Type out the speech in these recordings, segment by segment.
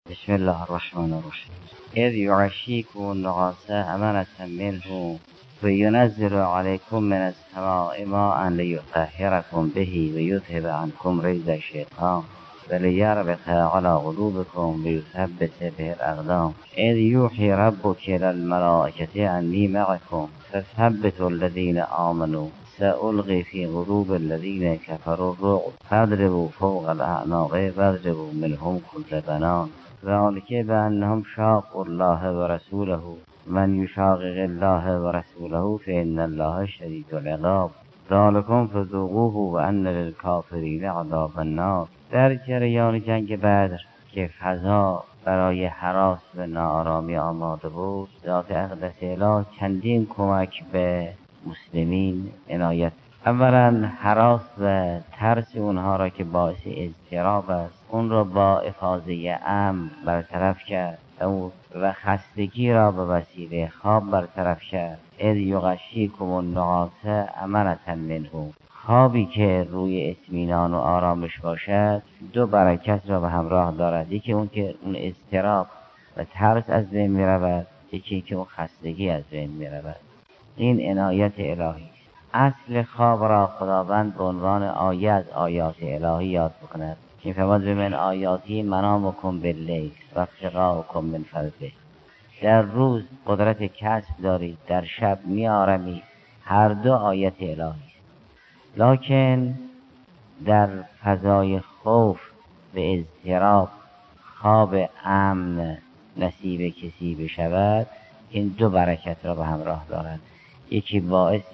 بسم الله الرحمن الرحیم. اذ یعشیکم النعاس امنة منه وینزل علیکم من السماء ماء لیطهرکم به ویذهب عنکم رجز الشیطان ولیربط على قلوبکم ویثبت به الاقدام. اذ یوحی ربک الی الملائکة انی معکم فثبتوا الذین آمنوا سألقي في قلوب الذين كفروا الرعب فاضربوا فوق الأعناق واضربوا منهم كل بنان ذلك بأنهم شاقوا الله ورسوله من يشاقق الله ورسوله فإن الله شديد العقاب ذلكم فذوقوه وأن للكافرين عذاب النار. در جریان جنگ بدر که فضا برای هراس و ناآرامی آماده بود، ذات اقدس اله چندین کمک به مسلمین عنایت. اولا هراس و ترس اونها را که باعث اضطراب است، اون را با افاضه امن برطرف کرد و خستگی را به وسیله خواب برطرف کرد. اذ یغشیکم النعاس امنة منه، خوابی که روی اطمینان و آرامش باشد دو برکت را به همراه دارد. یکی اون که اون اضطراب و ترس از بین می رود، یکی که اون خستگی از بین می رود. این عنایت الهی است. اصل خواب را خداوند به عنوان آیه از آیات الهی یاد بکند که فرمود من آیاتی منامکم باللیل و ابتغاءکم من فضله. در روز قدرت کسب دارید، در شب می آرمید. هر دو آیت الهی است. لکن در فضای خوف و اضطراب خواب امن نصیب کسی بشود، این دو برکت را به همراه دارد. یکی باعث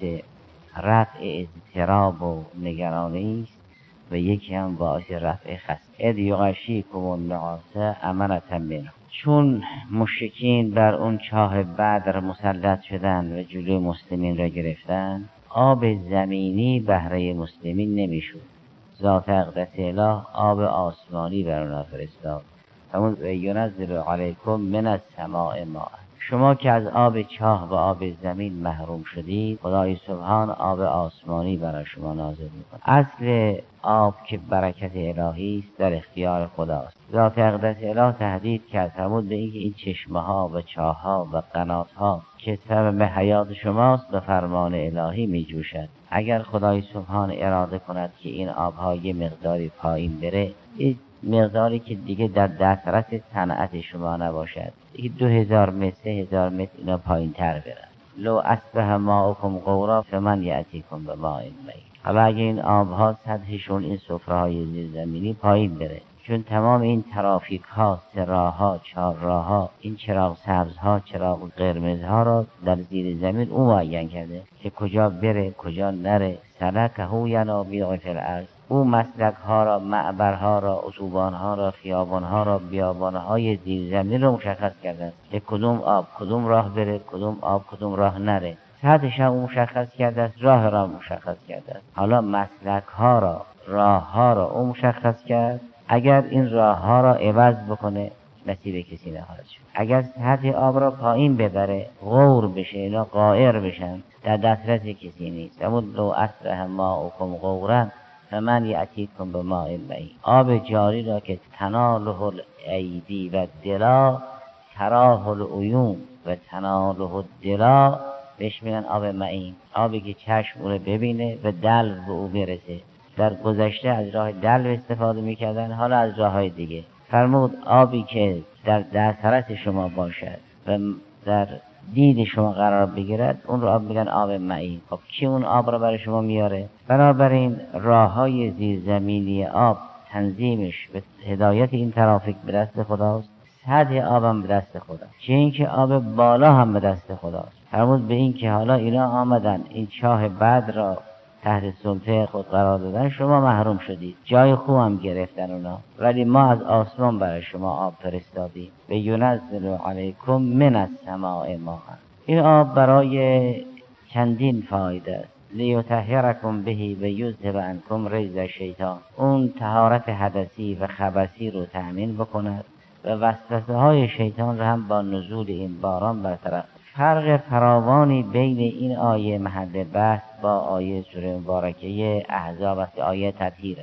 رفع اضطراب و نگرانی است و یکی هم باعث رفع خستگی. اذ یغشیکم النعاس امنة منه. چون مشرکین بر اون چاه بدر مسلط شدند و جلوی مسلمین را گرفتند، آب زمینی بهره مسلمین نمیشد. ذات اقدس اله آب آسمانی بر آنها فرستاد. همون ینزل علیکم من السماء ماء. شما که از آب چاه و آب زمین محروم شدید، خدای سبحان آب آسمانی برای شما نازل می‌کند. اصل آب که برکت الهی است در اختیار خداست. ذات اقدس اله تهدید کرد فرمود به اینکه این چشمه ها و چاه ها و قنات ها که سبب حیات شماست به فرمان الهی می جوشد. اگر خدای سبحان اراده کند که این آبها یه مقداری پایین بره، این مقداری که دیگه در دسترس صنعت شما نباشد، دیگه 2000 متر 3000 متر اینا پایین تر برن. لو اصبح ماؤکم غورا فمن یأتیکم بماء معین. حالا اگه این آبها سطحشون این سفره‌های زیرزمینی پایین بره، چون تمام این ترافیک ها، سراه ها، چهار راه ها، این چراغ سبز ها، چراغ قرمز ها را در زیر زمین او معین کرده که کجا بره کجا نره. سلکه ینابیع فی الارض. او مسلک ها را، معبرها را، اتوبان ها را، خیابان ها را، بیابان های زیر زمین را مشخص کرده که کدوم آب کدوم راه بره، کدوم آب کدوم راه نره. سطحش هم مشخص کرده است، راه را مشخص کرده است. حالا مسلک ها را، راه ها را او مشخص کرد. اگر این راه ها را عوض بکنه نصیب کسی نخواهد شد. اگر سطح آب را پایین ببره، غور بشه، اینا غائر بشن، در دسترس کسی نیست. اما لو اصبح ماؤکم غورا فمن یأتیکم بماء معین. آب جاری را که تناله الایدی و الدلا تراه العیون و تناله الدلا بهش میگن آب معین. آبی که چشم او رو ببینه و دلو به او برسه. در گذشته از راه دلو استفاده میکردن، حالا از راه های دیگه. فرمود آبی که در دسترس شما باشد و در دید شما قرار بگیرد، اون رو آب میگن آب معین. خب کی اون آب رو برای شما میاره؟ بنابراین راه های زیرزمینی آب تنظیمش به هدایت این ترافیک به دست خداست. سطح آبم به دست خدا، چه اینکه آب بالا هم به دست خداست. فرمود به این که حالا اینا آمدن این چاه بد را تحت سلطه خود قرار دادن، شما محروم شدید. جای خوب هم گرفتن اونا، ولی ما از آسمان برای شما آب فرستادیم. و ینزل علیکم من السماء ماء. این آب برای چندین فایده است. لیطهرکم به و یذهب عنکم رجز الشیطان. اون طهارت حدثی و خبثی رو تأمین بکند و وسوسه های شیطان را هم با نزول این باران برطرف. فرق فراوانی بین این آیه محل بحث با آیه سوره مبارکه احزاب است، آیه تطهیر است.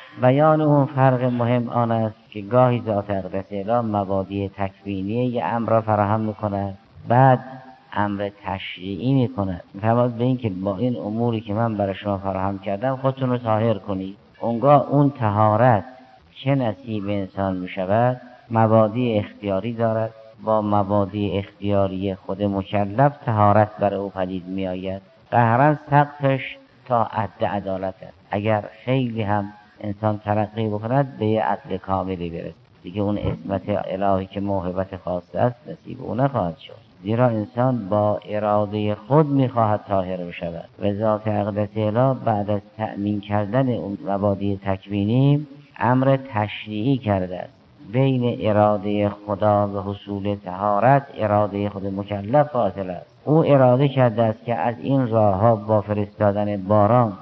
بیان اون فرق مهم آن است که گاهی ذات اقدس الهی مبادی تکوینی یه امر را فراهم میکند، بعد امر تشریعی میکند. میفرماید به این که با این اموری که من برای شما فراهم کردم خودتون رو طاهر کنید. اونگاه اون طهارت چه نصیب انسان میشود؟ مبادی اختیاری دارد. با مبادی اختیاری خود مکلف طهارت برای او پدید میآید. قهرا سقفش تا حد عدالت است. اگر خیلی هم انسان ترقی بکند به یه عدل کاملی برسد، دیگه اون عصمت الهی که موهبت خاصه است نصیب او نخواهد شد. زیرا انسان با اراده خود میخواهد طاهر بشود و ذات اقدس الهی بعد از تأمین کردن اون مبادی تکوینی امر تشریعی کرده است. بین اراده خدا و حصول طهارت اراده خود مکلف فاصله است. او اراده کرده است که از این راهها با فرستادن باران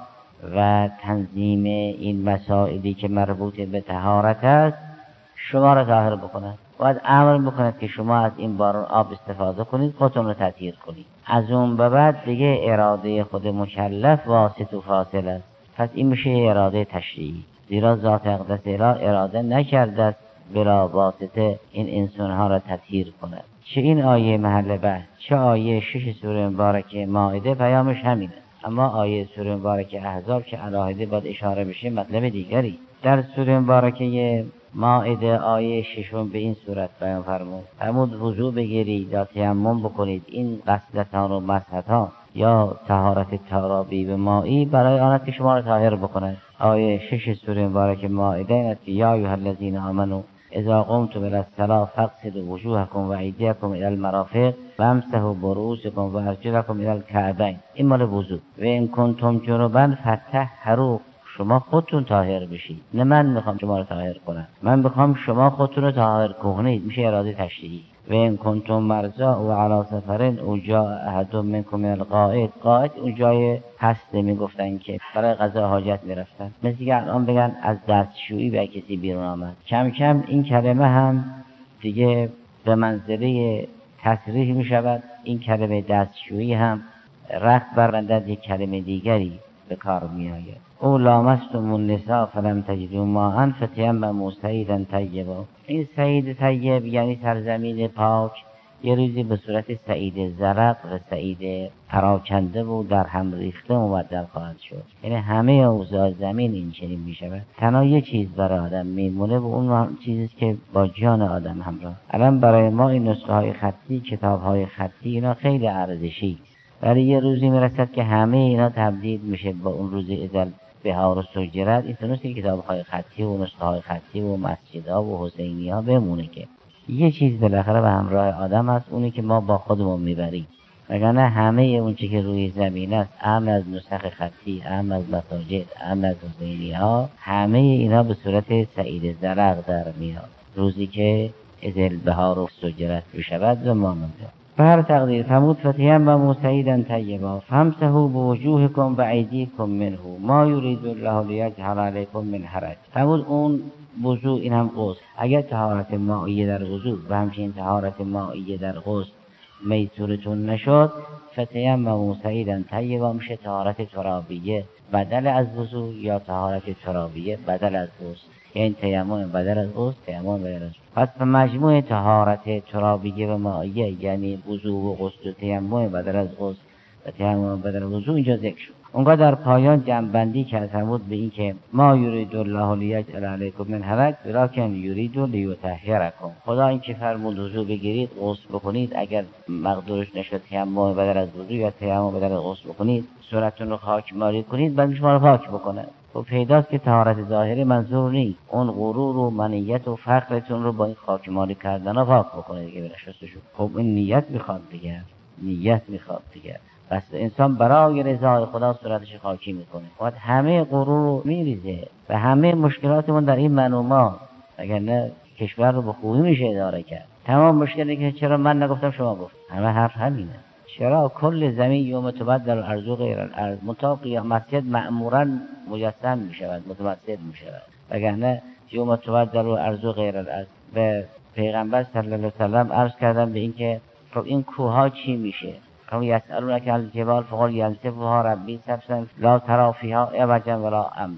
و تنظیم این مسائلی که مربوط به طهارت است شما را طاهر بکند. باید امر بکند که شما از این باران آب استفاده کنید، خودتون را تطهیر کنید. از اون به بعد دیگه اراده خود مکلف واسط و فاصل است. پس این میشه اراده تشریعی. زیرا ذات اقدس الهی اراده نکرده است بلا واسطه این انسانها را تطهیر کند. چه این آیه محل بحث چه آیه 6 سوره مبارکه مائده پیامش همینه. اما آیه سوره مبارکه احزاب که علاهده باید اشاره بشه مطلب دیگری. در سوره مبارکه مائده آیه 6 به این صورت بیان فرمود وضو بگیرید یا تیمم بکنید. این غسلتان و مسحتان یا طهارت ترابی به مائی برای آن است که شما را طاهر بکند. آیه 6 سوره مبارکه مائده این است که یا ایها الذین آمنوا اذا قمتم الى الصلاة فاغسلوا وجوهکم و ایدیکم الى المرافق وامسحوا برؤوسکم و ارجلکم الى الکعبین. این مال وضو. و ان کنتم جنبا فطهروا، شما خودتون طاهر بشید. نه من میخوام شما رو طاهر کنم، من میخوام شما خودتون رو طاهر کنید. میشه اراده تشریعی. و ان کنتم مرضی و علی سفر او جاء احد منکم من الغائط. غائط اون جای هسته میگفتن که برای قضا حاجت میرفتن. مثل که الان بگن از دستشویی به کسی بیرون آمد. کم کم این کلمه هم دیگه به منزله تصریح میشود. این کلمه دستشویی هم رفت بربندد یک کلمه دیگری به کار می آید. او لامستم النساء فلم تجدوا ماء فتیمموا صعیدا طیبا. این صعید طیب یعنی سرزمین پاک یه روزی به صورت صعید زرق و صعید پراکنده و در هم ریخته مبدل خواهد شد. یعنی همه اوضاع زمین این چنین می شود. تنها یه چیز برای آدم میمونه و اون چیزی که با جان آدم همراه. الان برای ما این نسخه های خطی، کتاب های خطی اینا خیلی ارزشی، ولی یه روزی میرسد که همه اینا تبدیل میشه با اون روزی ازل بهار و سجرت. این تونستی کتاب‌های خطی و نسخه‌های خطی و مسجدها و حسینی‌ها بمونه که یه چیز بالاخره به همراه آدم هست، اونی که ما با خودمون میبریم. وگرنه همه اون چیزی که روی زمین است، اهم از نسخ خطی، اهم از مساجد، اهم از حسینی‌ها، همه اینا به صورت سعید زرق در میاد روزی که ازل بهار و سجرت بشود و ماننده. به هر تقدیر فرمود فتیمموا صعیدا طیبا فامسحوا بوجوهکم و ایدیکم منه ما یرید الله لیجعل علیکم من حرج. فرمود اون وضو این هم غسل. اگر طهارت مائیه در وضو و همچنین طهارت مائیه در غسل میسورتون نشد، فتیمموا صعیدا طیبا میشه طهارت ترابیه بدل از وضو یا طهارت ترابیه بدل از غسل. یعنی تیمم بدل از غسل، تیمم بدل از غسل. پس به مجموع طهارت ترابیه و مائیه یعنی وضو و غسل و تیمم بدل از غسل و تیمم بدل از وضو اینجا ذکر شد. اونگاه در پایان جمع‌بندی کرد فرمود به این که ما یرید الله لیجعل علیکم من حرج ولکن یرید لیطهرکم. خدا این که فرمود وضو بگیرید، غسل بکنید، اگر مقدورش نشد تیمم بدل از وضو یا تیمم بدل از غسل بکنید، صورتتون رو خاکمالی کنید، بعد شما رو پاک بکنه. خب پیداست که طهارت ظاهری منظور نیست. اون غرور و منیت و فقرتون رو با این خاکمالی کردن ها پاک بکنه دیگه برشستشون. خب این نیت میخواد دیگه، نیت میخواد دیگه. پس انسان برای رضای خدا صورتش خاکی میکنه. باید همه غرور رو میریزه و همه مشکلاتمون در این منوما، اگر نه کشور رو به خوبی میشه اداره کرد. تمام مشکلی که چرا من نگفتم شما گفت، همه حرف همینه. چرا کل زمین یوم تبدل الارض غیر الارض، مطابق مسجد معمولا مجسم میشود، متمثل میشود، وگرنه یوم تبدل الارض غیر الارض. به پیغمبر صلی الله علیه و سلم عرض کردم به این که خب این کوه چی میشه؟ خب یسألونک عن الجبال فقل ینسفها ربی نسفا لا تری فیها عوجا ولا امتا.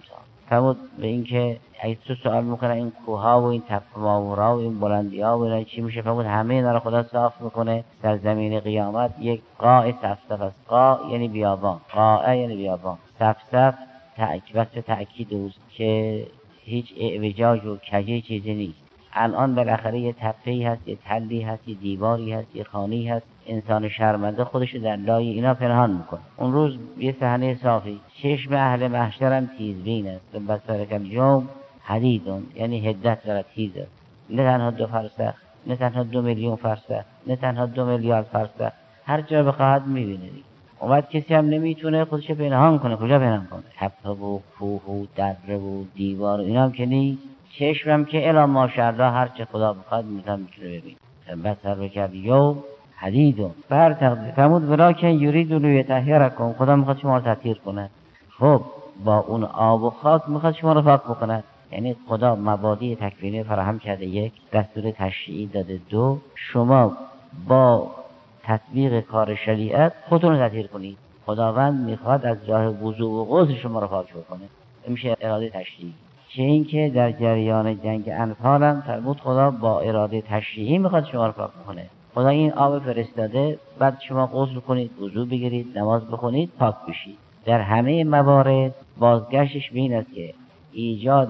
فرمود به این که اگه تو سوال میکنه این کوها و این تپه ماورا و این بلندی ها و اینا چی میشه، فرمود همه اینا رو خدا صاف میکنه در زمین قیامت یک قاع صفصف است. قاع یعنی بیابان، قاع یعنی بیابان، صفصف وقت تأکید اوست که هیچ اعوجاج و کجی چیزی نیست. الان بالاخره یه تپه‌ای هست، یه تلی هست، یه دیواری هست، یه خانه‌ای هست، انسان شرمنده خودشو در لای اینا پنهان میکنه. اون روز یه صحنه صافی، چشم اهل محشرم تیزبین است، بصرک الیوم حدیدون، یعنی حدت دارد، تیز است. نه تنها 2 فرسخ، نه تنها 2 میلیون فرسخ، نه تنها 2 میلیارد فرسخ، هر جا بخواهد میبینه. اومد کسی هم نمیتونه خودشو پنهان کنه. کجا پنهان کنه؟ تپه و کوه و دره و دیوار و اینا هم که نیست. چشمم که الا ماشاءالله هر چه خدا بخواد میتونه ببین. بسر بکرد یوم حدیدون بر تقدیر فرمود ولیکن یرید لیطهرکم، خدا میخواد شما رو تطهیر کنه. خب با اون آب و خاک میخواد شما رو پاک بکنه. یعنی خدا مبادی تکوینی فراهم کرده، 1 دستور تشریعی داده، 2 شما با تطبیق کار شریعت خودتون رو تطهیر کنید. خداوند میخواد از راه وضو و غسل شما رو پاک بکنه. این میشه اراده تشریعی. چه این که در جریان جنگ انفال هم فرمود خدا با اراده تشریعی میخواد شما رو پاک بکنه. خدا این آب فرستاده، بعد شما غسل کنید، وضو بگیرید، نماز بخونید، پاک بشید. در همه موارد بازگشتش به این است که ایجاد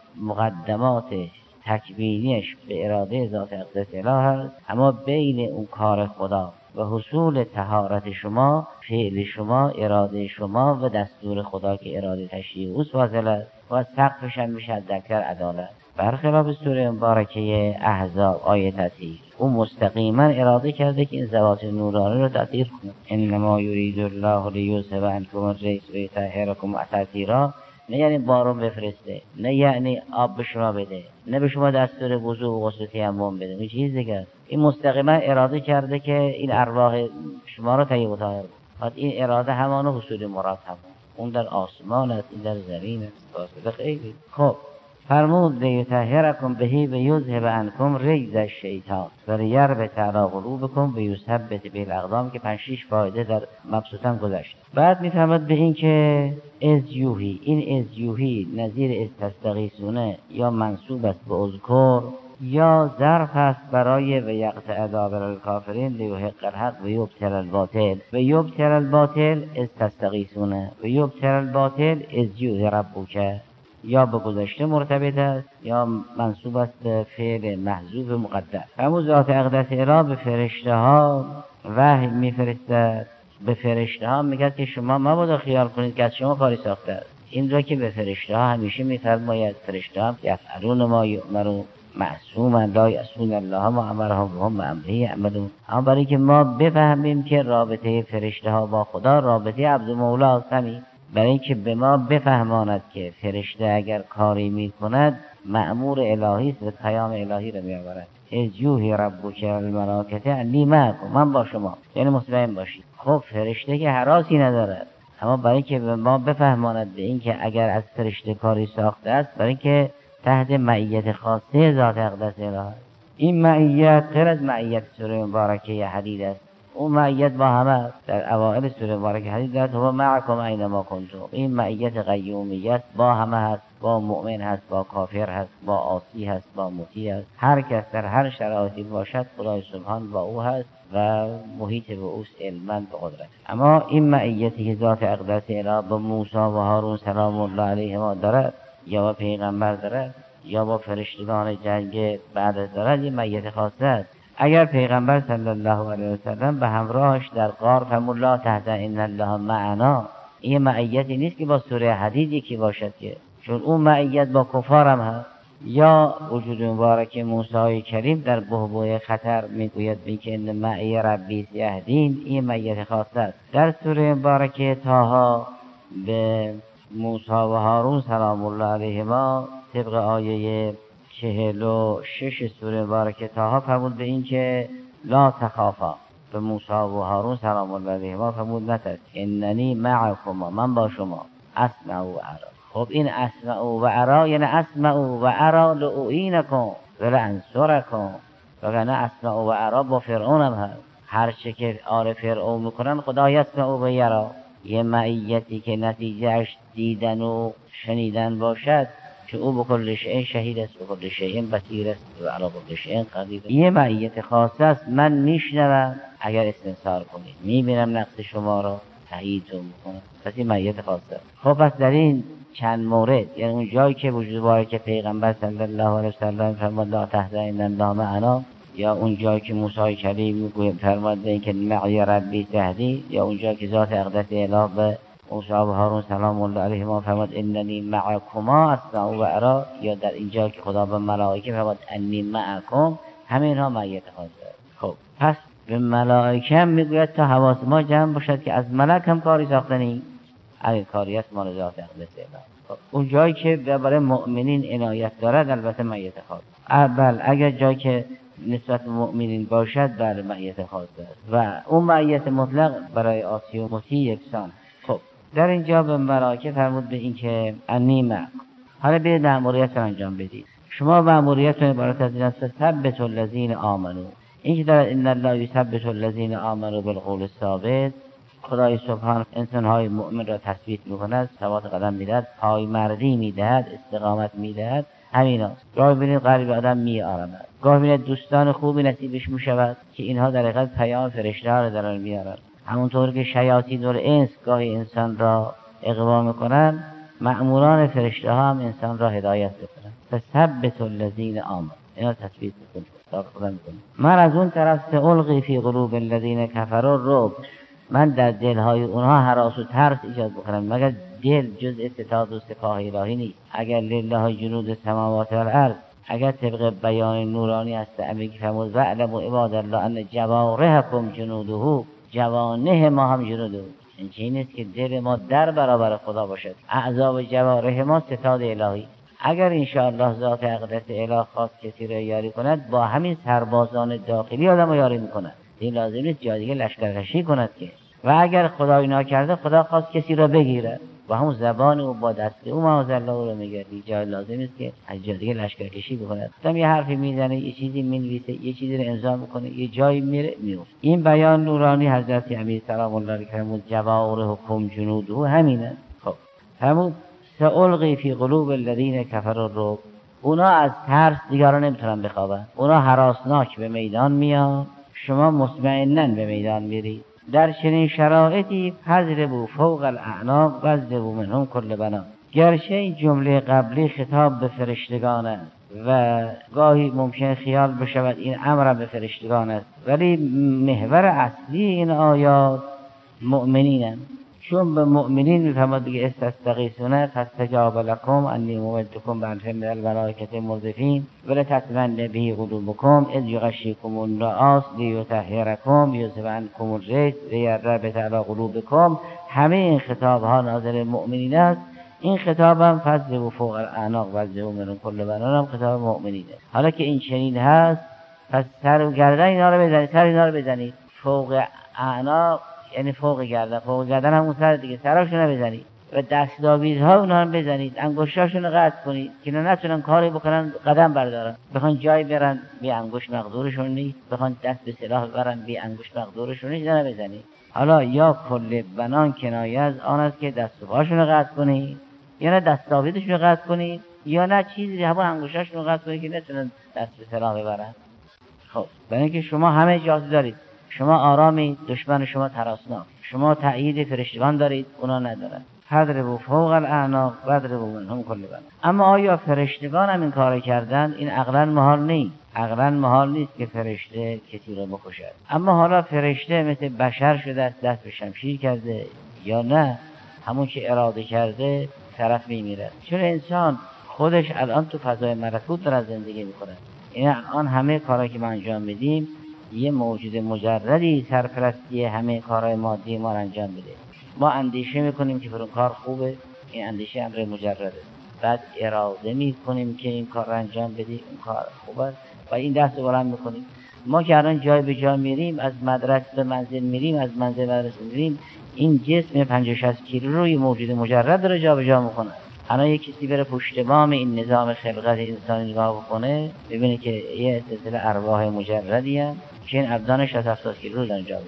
مقدمات تکوینیش به اراده ذات اقدس اله است، اما بین اون کار خدا و حصول طهارت شما، فعل شما، اراده شما و دستور خدا که اراده تشریعی اوست فاصله است و سقفش هم میشه درکر عدالت. برخلاف سوره مبارکه احزاب آیه تطهیر، او مستقیما اراده کرده که این ذوات نورانی رو تطهیر کنه. انما یرید الله لیذهب عنکم الرجس و یطهرکم تطهیرا. نه یعنی بارون بفرسته، نه یعنی آب به شما بده، نه به شما دستور وضو و غسل تیمم بده، این چیز دیگه. این مستقیما اراده کرده که این ارواح شما رو طیب و طاهر کنه. این اراده همان حصول مراد همان. اون در آسمان است، این در زمین است، فاصله خیلی. خب فرمود لیطهرکم بهی و یذهب عنکم ریز الشیطان و لیربط علی قلوبکم و یثبت بالاقدام، که 5-6 فایده در مبسوطم گذشت. بعد میفهمد به این که ازیوهی، این ازیوهی نظیر استستغیثونه یا منصوب است به اذکر یا ظرف است برای و یقطع دابر الکافرین لیحق الحق و یبطل الباطل. و یبطل الباطل استستغیثونه و یبطل الباطل ازیوه ربک، یا به گذشته مرتبط است یا منصوب است به فعل محذوف مقدر. همون ذات اقدس اله به فرشته ها وحی میفرستد. به فرشته ها میگه که شما مبادا خیال کنید که از شما کاری ساخته است. این را که به فرشته ها همیشه میفرماید فرشته ها یفعلون ما یؤمرون معصوما لا یعصون الله ما امرهم و هم بامره یعملون. اما برای که ما بفهمیم که رابطه فرشته ها با خدا رابطه عبد و مولا است، برای اینکه به ما بفهماند که فرشته اگر کاری میکند مأمور الهی است و پیام الهی را میآورد. ازیوهی ربک الملائکه انی معکم، من با شما، یعنی مطمئن باشید. خب فرشته که هراسی ندارد، اما برای اینکه به ما بفهماند به اینکه اگر از فرشته کاری ساخته است، برای اینکه تحت معیت خاصه ذات اقدس اله. این معیت غیر از معیت سوره مبارکه حدید است. اون معیت با همه در اوائل سوره مبارکه حدید است، هو معکم اینما کنتم. این معیت قیومیت با همه هست، با مؤمن هست، با کافر هست، با عاصی هست، با مطیع هست. هر کس در هر شرایطی باشد خدای سبحان با او هست و محیط به اوست علما به قدرت. اما این معیتی که ذات اقدس اله با موسی و هارون سلام الله علیهما دارد، یا با پیغمبر دارد، یا با فرشتگان جنگ بعد دارد، این معیت خاصه است. اگر پیغمبر صلی الله علیه و سلم به همراهش در غار فرمود لا تحزن ان الله معنا، این معیتی نیست که با سوره حدید یکی باشد، که چون اون معیت با کفار هم هست. یا وجود مبارک موسی کریم در بحبوح خطر میگوید که ان معی ربی سیهدین، این معیت خاصه است. در سوره مبارکه طه به موسی و هارون سلام الله علیهما طبق آیه 46 سوره مبارکه طه فرمود به این که لا تخافا، به موسی و هارون سلام الله علیهما فرمود نترس، اننی معکما، من با شما، اسمع و ارا. خب این اسمع و ارا یعنی اسمع و ارا لأعینکم و لانصرکم، وگرنه اسمع و ارا با فرعون هم هست. هر چه که آل فرعون میکنن خدا یسمع و یرا، یه معیتی که نتیجهش دیدن و شنیدن باشد که او بکل شیء شهید است، بکل شیء بصیر است و علی کل شیء قدیر. یه معیت خاصه است. من میشنوم اگر استنصار کنید، میبینم نقص شما را تاییدتون میکنم. پس این معیت خاصه است. خب پس در این چند مورد، یعنی اون جایی که وجود باره که پیغمبر صلی الله علیه وسلم فرمود لا تحزن ان الله معنا، یا اون جایی که موسی کلیم میگوید فرمود این که معی ربی تهدی، یا اون جایی که ذات اقدس اله به موسی و هارون سلام الله علیهما فرمود اننی معکما اسمع و ارا، یا در اینجا که خدا به ملائکه فرمود انی معکم، همه اینها معیت خاصه. خب پس به ملائکه هم میگوید تا حواس ما جمع باشد که از ملک هم کاری ساختنی، اگر کاری است مال ذات اقدس اله. خب اون جایی که برای مؤمنین عنایت دارد البته معیت خاصه. اول اگر جایی که نسبت به مؤمنین باشد بر معیت خاص است و اون معیت مطلق برای عاصی و مطیع یکسان. خب در اینجا به ملائکه فرمود به این که انی معکم، حالا بیاید مأموریت رو انجام بدید. شما مأموریتتون عبارت از این است ثبت الذین آمنوا، این که در ان الله یثبت الذین آمنوا بالقول الثابت، خدای سبحان انسان‌های مؤمن را تثبیت می‌کند، ثبات قدم می‌دهد، پایمردی می‌دهد، استقامت می‌دهد. همینا گاهی ببینید قلب آدم می‌آرامد، گاهی ببینید دوستان خوبی نصیبش می‌شود که اینها در حقیقت پیام فرشته‌ها را در آن می‌آورند. همونطور که شیاطین الانس گاهی انسان را اغوا می‌کنند، مأموران فرشته‌ها هم انسان را هدایت می‌کنند. فثبت الذین آمنوا، اینا تثبیت می‌کنند. من از اون طرف سألقی فی قلوب الذین کفروا الرعب، من در دلهای اونها هراس و ترس ایجاد بکنم. مگر دل جزء ستاد و سپاه الهی نیست؟ اگر لله جنود السماوات والارض، اگر طبق بیان نورانی هست امی که فرمود واعلموا عباد الله ان جوارحکم جنوده، جوانح ما هم جنوده. این چیزی نیست که دل ما در برابر خدا باشد، اعضا و جوارح ما ستاد الهی. اگر انشاءالله ذات اقدس اله خواست کسی را یاری کند، با همین سربازان داخلی آدم را یاری میکند. این لازم نیست جای دیگه لشکرکشی کند که. و اگر خدا اینا کرده، خدا خواست کسی را بگیره با همون زبان و با دست او معاذالله رو میگردی، جای لازم نیست که از جای دیگه لشکرکشی بکند. آدم یه حرفی میزنه، یه چیزی مینویسه، یه چیزی رو امضا میکنه، یه جایی میره میفته. این بیان نورانی حضرت امیر سلام الله علیه فرمود جوارحکم جنوده، همینه. خب فرمود سألقی فی قلوب الذین کفروا الرعب، اونا از ترس دیگران نمیتونن بخوابن، اونا هراسناک به میدان میان، شما مطمئناً به میدان میرید. در چنین شرایطی فضربوا فوق الاعناق واضربوا منهم کل بنان. گرچه این جمله قبلی خطاب به فرشتگان است و گاهی ممکن خیال بشود این امر به فرشتگان است، ولی محور اصلی این آیات مؤمنینند. چون به مؤمنین میفرماد دیگه استستغیثون فاستجاب لکم انی ممدکم بألف من الملائکة مردفین ولتطمئن به قلوبکم اذ یغشیکم النعاس لیطهرکم یذهب عنکم الرجس لیربط علی قلوبکم. همه این خطاب ها ناظر مؤمنین است. این خطاب هم فضربوا فوق الاعناق واضربوا منهم کل بنان هم خطاب مؤمنین است. حالا که این چنین هست، پس سر و گردن اینا رو بزنید، سر اینا رو بزنید. فوق اعناق یعنی فوق گردن، فوق گردن همون سر دیگه، سراشون رو بزنید و دستاویزها اونا رو بزنید، انگشتاشون رو قطع کنید که اینا نتونن کاری بکنن، قدم بردارن، بخوان جای برن بی انگشت مقدورشون نیست، بخوان دست به سلاح ببرن بی انگشت مقدورشون نیست، اینا رو بزنید. حالا یا کل بنان کنایه از آن است که دست و پاشون رو قطع کنید، یا نه دستاویزشون رو قطع کنید، یا نه چیزی همون انگشتاشون رو قطع کنید که نتونن دست به سلاح ببرن. خب برای اینکه شما همه اجازه دارید، شما آرامی، دشمن شما ترسناک، شما تأیید فرشتگان دارید، اونا ندارن. فضربوا فوق الاعناق واضربوا منهم کل بنان. اما آیا فرشتگان هم این کار کردن؟ این عقلاً محال نیست. عقلاً محال نیست که فرشته کسی رو بکشد. اما حالا فرشته مثل بشر شده است، دست به شمشیر کرده یا نه، همون که اراده کرده طرف میمیره. چون انسان خودش الان تو فضای ملکوت داره زندگی میکنه. این الان همه کارهایی که ما انجام میدیم یه موجود مجردی سرپرستی همه کارهای مادی ما انجام میده. ما اندیشه میکنیم که اون کار خوبه، این اندیشه امر مجرده. بعد اراده میکنیم که این کار رو انجام بدیم، این کار خوبه و این دست رو بلند میکنیم. ما که الان جای به جا میریم، از مدرسه به منزل میریم، از منزل به مدرسه میریم، این جسم 50-60 کیلو رو یه موجود مجرد داره جا به جا میکنه. الان یک کسی بره پشت بام این نظام خلقت انسانی نگاه بکنه، ببینه که یه سلسله ارواح مجردی هست که این ابدان 60-70 کیلو رو دارن جا به جا میکنه.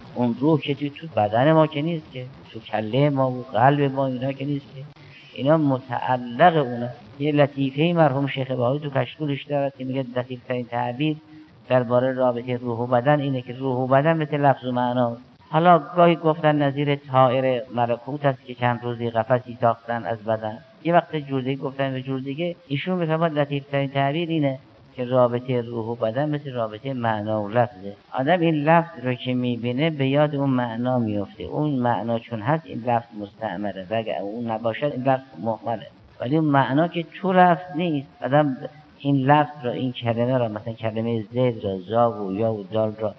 اون روح که تو بدن ما که نیست، که تو کله ما و قلب ما اینا که نیست، که اینا متعلق اونه. یه لطیفه مرحوم شیخ بهایی تو کشکولش دارد که میگه لطیفترین تعبیر درباره رابطه روح و بدن اینه که روح و بدن مثل لفظ و معناست. حالا گاهی گفتن نظیر طائر ملکوت است که چند روزی قفسی ساختن از بدن، یه وقت جور دیگه گفتن به جور دیگه. ایشون میفرماد لطیفترین تعبیر اینه که رابطه روح و بدن مثل رابطه معنا و لفظه. آدم این لفظ رو که میبینه به یاد اون معنا میفته، اون معنا چون هست این لفظ مستعمره و اگر اون نباشد این لفظ مهمله. ولی اون معنا که تو لفظ نیست، آدم این لفظ رو، این کلمه رو، مثلا کلمه زید را، زا و یا و دال را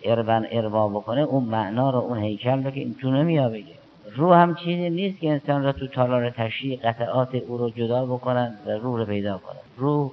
اربا بکنه، اون معنا رو، اون هیکل رو که این تو نمیاد بگه. روح هم چیزی نیست که انسان را تو تالار تشریح قطعات او رو جدا بکنن و روح رو پیدا کنن. روح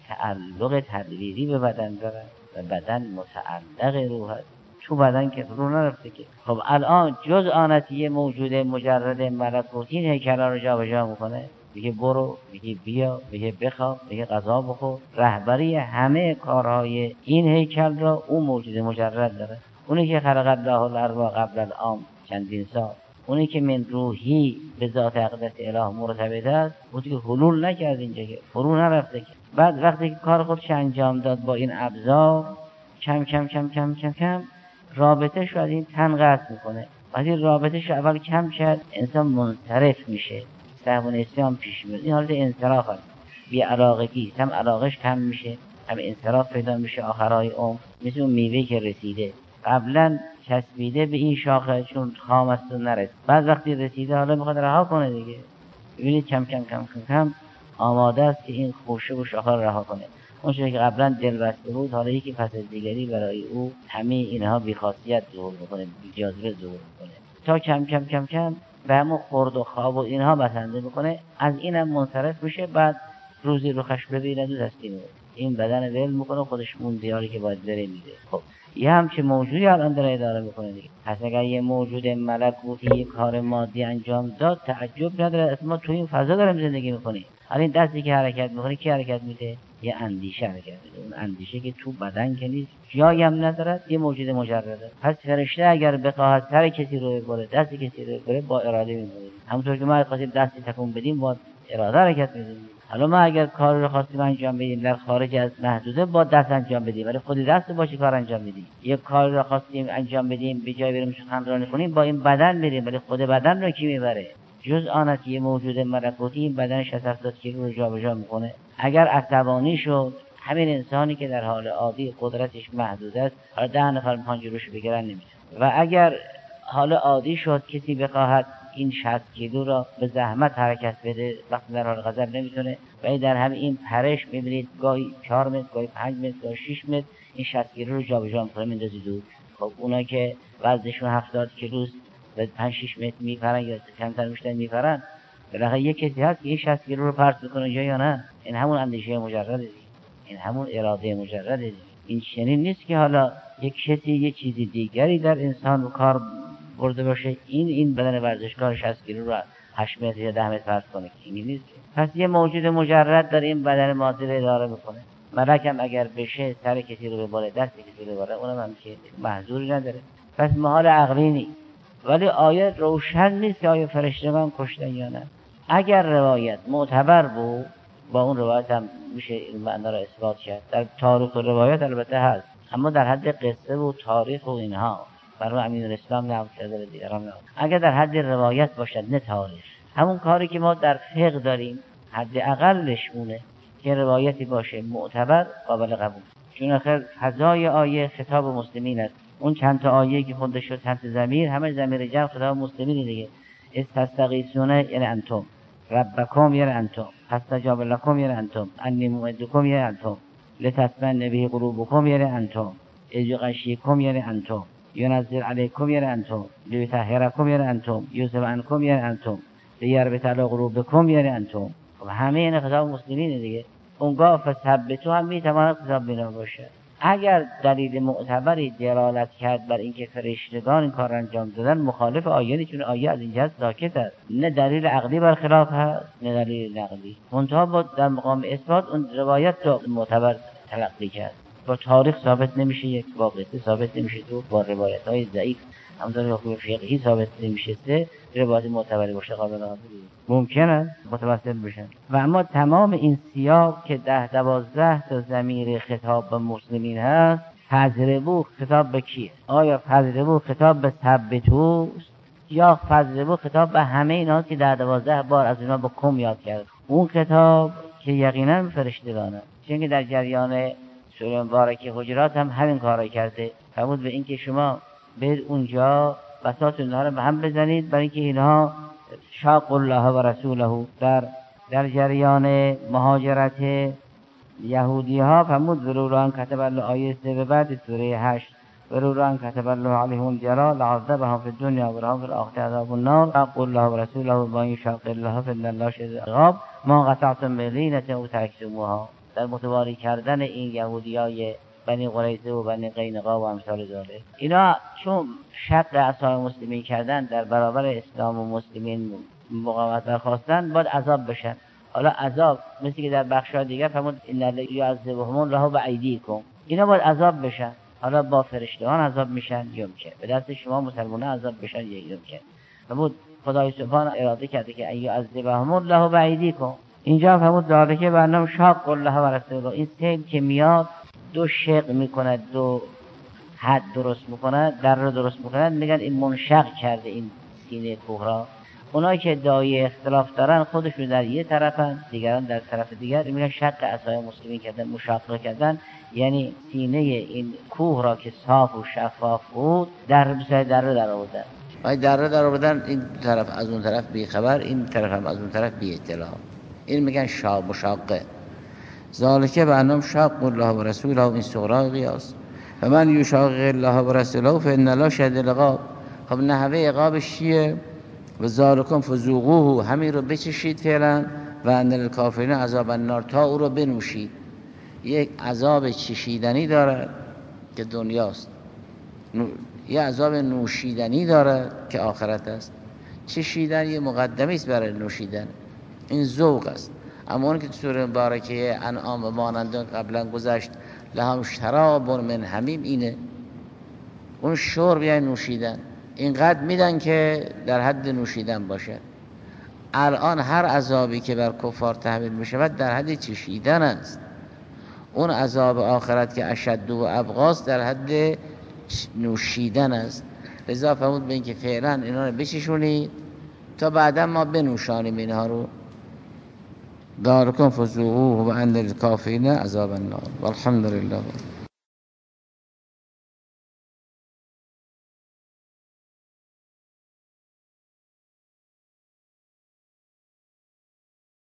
تعلق تدبیری به بدن داره و بدن متعلق روح هست. تو بدن که روح نرفته که. خب الان جز آنتی موجود مجرد ملکوت این هیکلا رو جا به جا میکنه، میگه برو، میگه بیا، میگه بخواب، میگه غذا بخور. رهبری همه کارهای این هیکل را اون موجود مجرد داره. اونی که خلق الله الارواح قبل العام، چندین سال، اونی که من روحی به ذات اقدس اله مرتبط است، اونی که حلول نکرد اینجا، که فرو نرفته که. بعد وقتی که کار خودش انجام داد با این ابزار، کم کم کم کم کم کم رابطه شو از این تن قطع میکنه. وقتی رابطه شو اول کم کرد، انسان منصرف میشه، سهو نسیان پیش میاد. این حالت انصراف هست، بی علاقگی. هم علاقش کم میشه، هم انصراف پیدا میشه. آخرای عمر مثل اون میوه که رسیده، قبلا چسبیده به این شاخه چون خام است و نرسید، بعد وقتی رسیده حالا میخواد رها کنه دیگه. ببینید کم کم کم کم کم آماده است که این خوشه و شاخه رو رها کنه. اون چیزی که قبلا دل بسته بود، حالا یکی پس از دیگری برای او همه اینها بی‌خاصیت ظهور میکنه، بی‌جاذبه ظهور میکنه، تا کم کم کم کم به همون خورد و خواب و اینها بسنده میکنه. از اینم منصرف میشه، بعد روزی رو خش ببینه دو دستی این بدن ول میکنه، خودش اون دیاری که باید بره میده. خب یه همچه موجودی الان داره اداره میکنه دیگه. پس اگر یه موجود ملکوتی یه کار مادی انجام داد، تعجب نداره ما تو این فضا داریم زندگی میکنیم. حالا این دستی که حرکت میکنه کی حرکت میده؟ یه اندیشه حرکت میده. اون اندیشه که تو بدن که نیست، جایی هم نداره، یه موجود مجرده. پس فرشته اگر بخواهد سر کسی رو ببره، دست کسی رو ببره، با اراده میبره. همونطور که ما خواستیم دستی تکون بدیم، با اراده حرکت میدیم. حالا ما اگر کار رو خواستیم انجام بدیم در خارج از محدوده، با دست انجام بدیم، ولی خود دست باشه کار انجام بدیم. یک کار رو خواستیم انجام بدیم به جای بریم سخنرانی کنیم، با این بدن بریم، ولی خود بدن رو کی میبره؟ جز آنت یه موجود ملکوتی این بدن 60-70 کیلو رو جابجا میکنه. اگر عصبانی شد، همین انسانی که در حال عادی قدرتش محدود است، حالا 10 نفر میخوان جلوش بگیرن نمیتونه. و اگر حال عادی شد کسی بخواهد این 60 کیلو را به زحمت حرکت بده، وقتی در حال غضب نمیتونه. و در همین این پرش میبینید گاهی 4 متر، گاهی 5 متر، گاهی 6 متر این 60 کیلو رو جابجا میکنه، میندازی دور. خب اونا که وزنشون 70 کیلوست و 5-6 متر میپرن یا کمتر بیشتر میپرن، بالاخره یک کسی هست که این 60 کیلو رو پرت میکنه جا یا نه؟ این همون اندیشه مجرده، این همون اراده مجرده. این چنین نیست که حالا یک کسی یه چیزی دیگری در انسان رو کار برده باشه، این بدن ورزشکار 60 کیلو رو 8 متر یا 10 متر پرت کنه، این نیست. پس یه موجود مجرد داره این بدن مادی رو اداره میکنه. ملک هم اگر بشه سر کسی رو ببره، دست کسی رو ببره، اونم هم که محظوری نداره. پس محال عقلی نیست. ولی آیه روشن نیست که آیه فرشتگان کشتن یا نه. اگر روایت معتبر بود، با اون روایت هم میشه این معنا را اثبات کرد. در تاریخ و روایت البته هست، اما در حد قصه و تاریخ و اینها برای امین الاسلام نقل شده، دیگران نقل. اگر در حد روایت باشد نه تاریخ، همون کاری که ما در فقه داریم، حد اقلش اونه که روایتی باشه معتبر قابل قبول. چون آخر فضای آیه خطاب مسلمین است. اون چند تا آیه که خونده شد، چند تا ضمیر، همه ضمیر جمع خطاب مسلمین دیگه. استستغیثون یعنی انتم، ربکم یعنی انتم، فاستجاب لکم یعنی انتم، انی ممدکم یعنی انتم، لتطمئن به قلوبکم یعنی انتم، یغشیکم یعنی انتم، ینزل علیکم یعنی انتم، لیطهرکم یعنی انتم، یذهب عنکم یعنی انتم، لیربط علی قلوبکم یعنی انتم. خب همه این خطاب مسلمین دیگه. اونگاه فثبتو هم میتواند خطاب بینا باشه. اگر دلیل معتبری دلالت کرد بر اینکه فرشتگان این کار انجام دادن، مخالف آیه نیست، چون آیه از اینجا ساکت است، نه دلیل عقلی برخلاف هست نه دلیل نقلی. منتها با در مقام اثبات اون روایت رو معتبر تلقی کرد. با تاریخ ثابت نمیشه، یک واقعیت ثابت نمیشه، دو با روایت‌های ضعیف همونطور حکم فقهی ثابت نمیشه، سه روایت معتبری باشه قابل قبوله، ممکنه متوسل بشن. و اما تمام این سیاق که 10-12 تا ضمیر خطاب به مسلمین هست، فضربو خطاب به کیه؟ آیا فضربو خطاب به ثبتوست یا فضربو خطاب به همه اینا که 10-12 بار از اینا با کم یاد کرد؟ اون خطاب که یقینا فرشتگانه، چون که در جریان سوره مبارکه حجرات هم همین کارو کرده، فرمود به این که شما برید اونجا بساط اونها رو به هم بزنید، برای اینکه اینها شاق الله و رسوله. در جریان مهاجرت یهودی ها فرمود ضروران کتب الله، آیه 3 به بعد سوره 8، ضروران کتب الله علیهم الجلاء لعذبهم فی الدنیا و لهم فی الاخره عذاب النار، شاق الله و رسوله و من یشاق الله فان الله شدید العقاب ما قطعتم من لینة او ترکتموها. در متواری کردن این یهودیای بنی قریظه و بنی قینقاع و امثال ذالک، اینا چون شق اصحاب مسلمین کردن، در برابر اسلام و مسلمین مقاومت برخواستن، باید عذاب بشن. حالا عذاب مثل که در بخش‌های دیگر فرمود ان الله یعذبهم الله بایدیکم، اینا باید عذاب بشن. حالا با فرشتگان عذاب میشن یمکن، به دست شما مسلمانان عذاب بشن یمکن. فرمود خدای سبحان اراده کرده که ان یعذبهم الله بایدیکم. اینجا فرمود ذالک بانهم شاق الله و رسوله. این سیل که میاد دو شق میکنه، دو حد درست میکنه، در رو درست میکنه، میگن این منشق کرده این سینه کوه را. اونایی که ادعای اختلاف دارن خودشون در یه طرفن، دیگران در طرف دیگر، میگن شق عصای مسلمین کردن، مشاقه کردن، یعنی سینه این کوه را که صاف و شفاف بود در رو در آوردن. وای در رو در آوردن، این طرف از اون طرف بی خبر، این طرف هم از اون طرف بی اطلاع. این میگن مشاقه. ذالک بانهم شاقوا الله و رسوله، این صغرای قیاس. و من یشاقق الله و رسوله فان الله شدید العقاب. خب نحوه عقابش چیه؟ و ذالکم فذوقوه، همین رو بچشید فعلا، و ان للکافرین عذاب النار، تا او رو بنوشید. یک عذاب چشیدنی داره که دنیاست، یه عذاب نوشیدنی داره که آخرت است. چشیدن یه مقدمی است برای نوشیدن، این ذوق است. اما اون که سوره مبارکه انعام و مانند قبلا گذشت لهم شراب من حمیم، اینه اون شرب یعنی نوشیدن، اینقدر میدن که در حد نوشیدن باشه. الان هر عذابی که بر کفار تحمیل میشود در حد چشیدن است. اون عذاب آخرت که اشد و ابغاست در حد نوشیدن است. لذا فرمود به این که فعلا اینا رو بچشونید تا بعدا ما بنوشانیم اینها رو. دارکم فذوقوه و ان للکافرین عذاب النار والحمد لله.